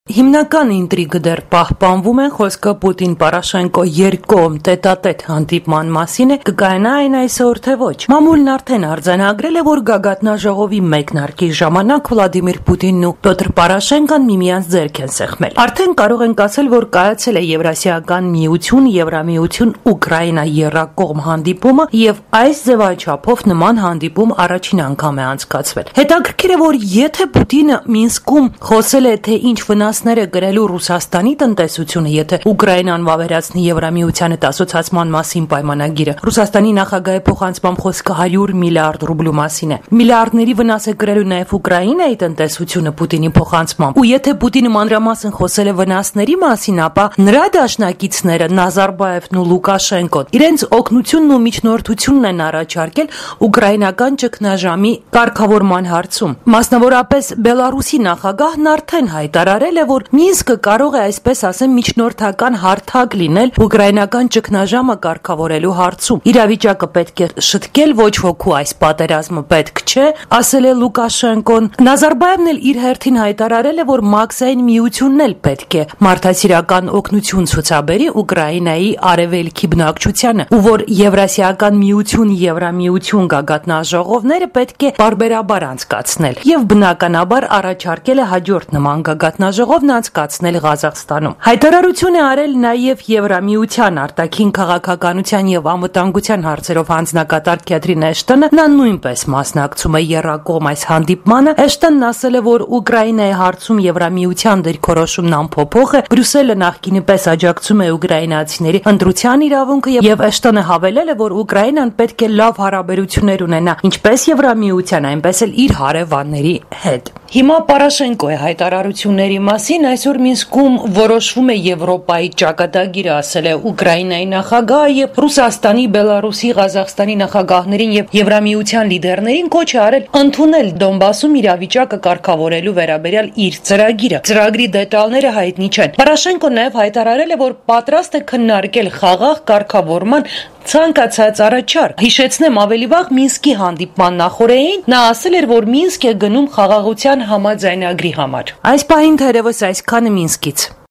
Հիմնական ինտրիգը դեռ պահպանվում է, խոսքը Պուտին-Պորոշենկո երկկողմ տետատետ հանդիպման մասին է, կկայանա այն այսօր թե ոչ։ Մամուլն արդեն արձանագրել է, որ գագաթնաժողովի մեկնարկի ժամանակ Վլադիմիր Պուտինն ու Պյոտր Պորոշենկոն միմյանց ձեռք են սեղմել։ Արդեն կարող ենք ասել, որ կայացել է Եվրասիական միություն, Եվրամիություն, Ուկրաինա եռակողմ հանդիպումը եւ այս ձևաչափով նման հանդիպում առաջին անգամ է անցկացվել։ Հետաքրքիր է, որ եթե Պուտինը Մինսկում խոսել է, թե ինչ վնասները գրելու Ռուսաստանի տնտեսությունը, եթե Ուկրաինան վավերացնի Եվրամիությանը դասոցացման մասին պայմանագիրը, Ռուսաստանի նախագահի փոխանցմամբ խոսքը 100 միլիարդ ռուբլու մասին է։ Միլիարդների վնաս է գրելու նաև Ուկրաինայի տնտեսությունը Պուտինի փոխանցմամբ։ Ու եթե Պուտինը մանրամասն խոսել է վնասների մասին, ապա նրա դաշնակիցները Նազարբաևն ու Լուկաշենկոն իրենց օգնությունն ու միջնորդությունն են առաջարկել ուկրաինական ճգնաժամի կարգավորման հարցում։ Մասնավորապես Բելարուսի նախագահն արդեն հայտարարել է, որ Մինսկը կարող է, այսպես ասեմ, միջնորդական հարթակ լինել ուկրաինական ճգնաժամը կարգավորելու հարցում։ Իրավիճակը պետք է շտկել, ոչ ոքու այս պատերազմը պետք չէ, ասել է Լուկաշենկոն։ Նազարբաևն էլ իր հերթին հայտարարել է, որ Մաքսային միությունն էլ պետք է մարդասիրական օգնություն ցուցաբերի Ուկրաինայի արևելքի բնակչությանը, ու որ Եվրասիական միություն, Եվրամիություն գագաթնաժողովները պետք է պարբերաբար անցկացնել։ Եվ բնականաբար առաջարկել է հաջորդ նման գագաթնաժողովն անցկացնել Ղազախստանում։ Հայտարարություն է արել նաև Եվրամիության արտաքին քաղաքականության եւ անվտանգության հարցերով հանձնակատար Քեթրին Էշտոնը, նա նույնպես մասնակցում է եռակողմ այս հանդիպմանը։ Էշտոնն ասել է, որ Ուկրաինայի հարցում Եվրամիության դիրքորոշումն անփոփոխ է, Բրյուսելը նախկինի պես աջակցում է ուկրաինացիների ընտրության իրավունքը եւ Էշտոնը հավելել է, որ Ուկրաինան պետք է լավ հարաբերություններ ունենա ինչպես Եվրամիության, այնպես էլ իր հարևանների հետ։ Հիմա Պորոշենկո է հայտարարությունների մասին, այսօր Մինսկում որոշվում է Եվրոպայի ճակատագիրը, ասել է Ուկրաինայի նախագահը եւ Ռուսաստանի, Բելարուսի, Ղազախստանի նախագահներին եւ Եվրամիության լիդերներին կոչ է արել ընդունել Դոնբասում իրավիճակը կարգավորելու վերաբերյալ իր ծրագիրը։ Ծրագրի դետալները հայտնի չեն։ Պորոշենկոն նաեւ հայտարարել է, որ պատրաստ է քննարկել խաղաղ կարգավորման ցանկացած առաջարկ։ Հիշեցնեմ, ավելի վաղ Մինսկի հանդիպման նախօրեին նա ասել էր, որ Մինսկ է գնում խաղաղության համաձայնագրի համար։ Այս պահին թերևս այսքանը Մինսկից։